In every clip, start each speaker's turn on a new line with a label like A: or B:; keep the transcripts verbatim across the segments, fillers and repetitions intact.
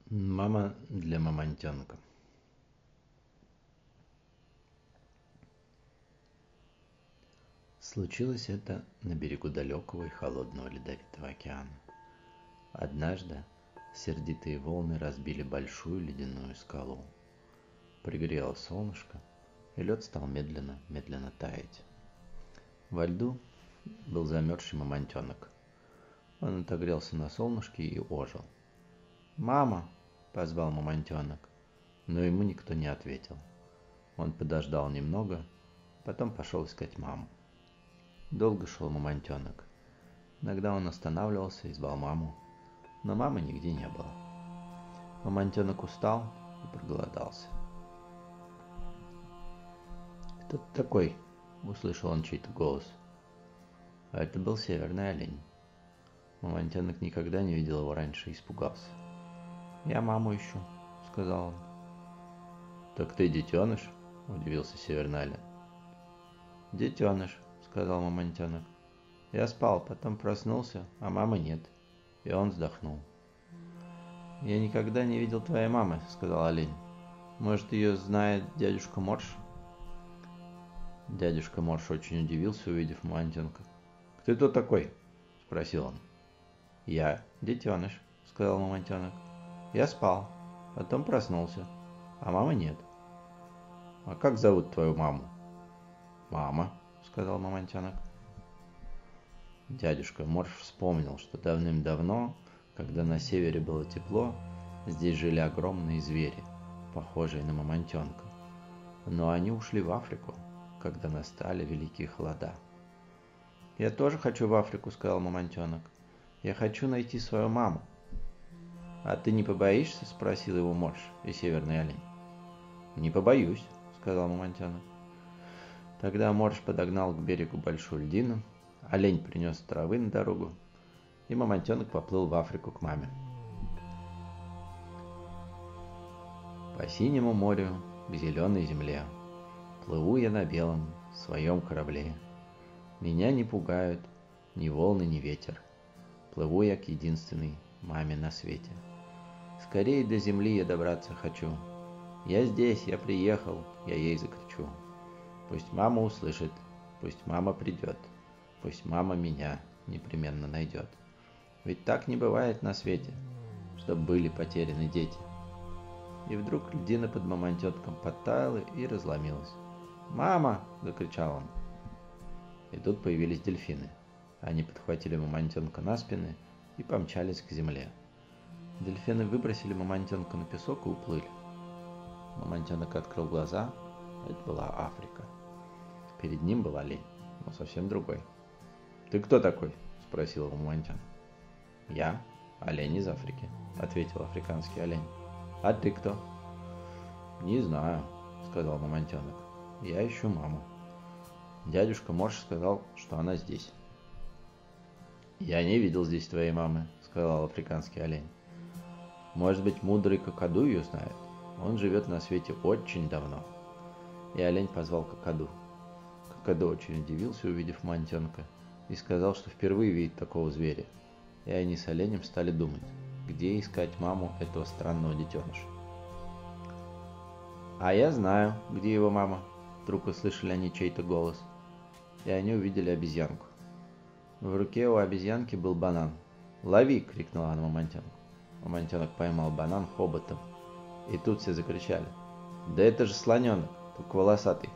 A: Мама для мамонтенка. Случилось это на берегу далекого и холодного ледовитого океана. Однажды сердитые волны разбили большую ледяную скалу. Пригрело солнышко, и лед стал медленно-медленно таять. Во льду был замерзший мамонтенок. Он отогрелся на солнышке и ожил. «Мама!» — позвал мамонтенок, но ему никто не ответил. Он подождал немного, потом пошел искать маму. Долго шел мамонтенок. Иногда он останавливался и звал маму, но мамы нигде не было. Мамонтенок устал и проголодался. «Кто ты такой?» — услышал он чей-то голос. А это был северный олень. Мамонтенок никогда не видел его раньше и испугался. «Я маму ищу», — сказал он. «Так ты детеныш?» — удивился северный олень. «Детеныш», — сказал мамонтенок. «Я спал, потом проснулся, а мамы нет». И он вздохнул. «Я никогда не видел твоей мамы», — сказал олень. «Может, ее знает дядюшка Морж?» Дядюшка Морж очень удивился, увидев мамонтенка. «Кто это такой?» — спросил он. «Я детеныш», — сказал мамонтенок. «Я спал, потом проснулся, а мамы нет». «А как зовут твою маму?» «Мама», — сказал мамонтенок. Дядюшка Морж вспомнил, что давным-давно, когда на севере было тепло, здесь жили огромные звери, похожие на мамонтенка. Но они ушли в Африку, когда настали великие холода. «Я тоже хочу в Африку», — сказал мамонтенок. «Я хочу найти свою маму». «А ты не побоишься?» — спросил его Морж и северный олень. «Не побоюсь», — сказал мамонтенок. Тогда Морж подогнал к берегу большую льдину, олень принес травы на дорогу, и мамонтенок поплыл в Африку к маме. По синему морю, к зеленой земле, плыву я на белом своем корабле. Меня не пугают ни волны, ни ветер. Плыву я к единственной маме на свете. Скорее до земли я добраться хочу. Я здесь, я приехал, я ей закричу. Пусть мама услышит, пусть мама придет, пусть мама меня непременно найдет. Ведь так не бывает на свете, чтоб были потеряны дети. И вдруг льдина под мамонтенком подтаяла и разломилась. «Мама!» — закричал он. И тут появились дельфины. Они подхватили мамонтенка на спины и помчались к земле. Дельфины выбросили мамонтенка на песок и уплыли. Мамонтенок открыл глаза. Это была Африка. Перед ним был олень, но совсем другой. «Ты кто такой?» — спросил его мамонтенок. «Я олень из Африки», — ответил африканский олень. «А ты кто?» «Не знаю», — сказал мамонтенок. «Я ищу маму. Дядюшка Морж сказал, что она здесь». «Я не видел здесь твоей мамы», — сказал африканский олень. «Может быть, мудрый Какаду ее знает? Он живет на свете очень давно». И олень позвал Какаду. Какаду очень удивился, увидев мамонтенка, и сказал, что впервые видит такого зверя. И они с оленем стали думать, где искать маму этого странного детеныша. «А я знаю, где его мама», — вдруг услышали они чей-то голос. И они увидели обезьянку. В руке у обезьянки был банан. «Лови!» — крикнула она мамонтенку. Мамонтенок поймал банан хоботом. И тут все закричали: «Да это же слоненок, только волосатый!»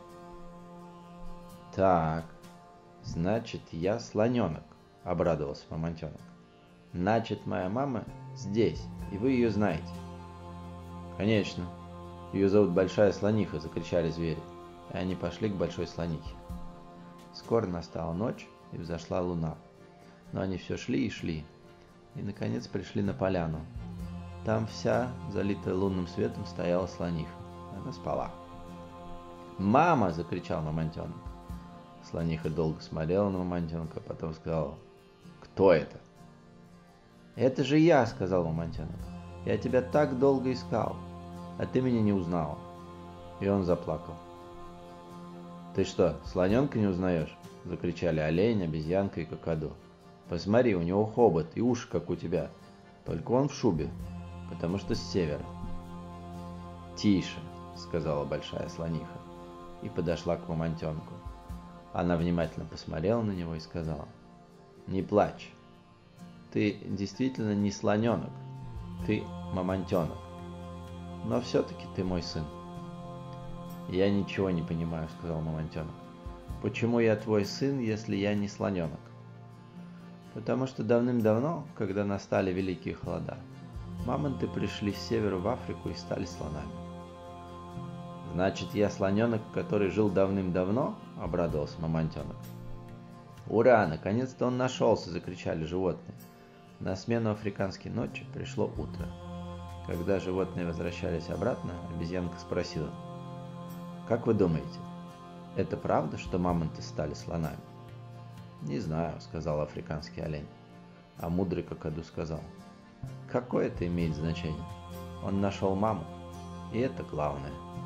A: «Так, значит, я слоненок», — обрадовался мамонтенок. «Значит, моя мама здесь, и вы ее знаете». «Конечно, ее зовут Большая Слониха», — закричали звери, и они пошли к Большой Слонихе. Скоро настала ночь, и взошла луна. Но они все шли и шли, и, наконец, пришли на поляну. Там вся, залитая лунным светом, стояла слониха. Она спала. «Мама!» — закричал мамонтенок. Слониха долго смотрела на мамонтенка, а потом сказала: «Кто это?» «Это же я!» — сказал мамонтенок. «Я тебя так долго искал, а ты меня не узнала». И он заплакал. «Ты что, слоненка не узнаешь?» — закричали олень, обезьянка и Какаду. «Посмотри, у него хобот и уши, как у тебя, только он в шубе. потому что с севера. «Тише», — сказала большая слониха и подошла к мамонтенку. Она внимательно посмотрела на него и сказала: «Не плачь. Ты действительно не слоненок, ты мамонтенок. Но все-таки ты мой сын». «Я ничего не понимаю», — сказал мамонтенок. «Почему я твой сын, если я не слоненок?» «Потому что давным-давно, когда настали великие холода, мамонты пришли с севера в Африку и стали слонами». «Значит, я слоненок, который жил давным-давно?» — обрадовался мамонтенок. «Ура! Наконец-то он нашелся!» — закричали животные. На смену африканской ночи пришло утро. Когда животные возвращались обратно, обезьянка спросила: «Как вы думаете, это правда, что мамонты стали слонами?» «Не знаю», — сказал африканский олень. А мудрый какаду сказал: «Какое это имеет значение? Он нашел маму, и это главное».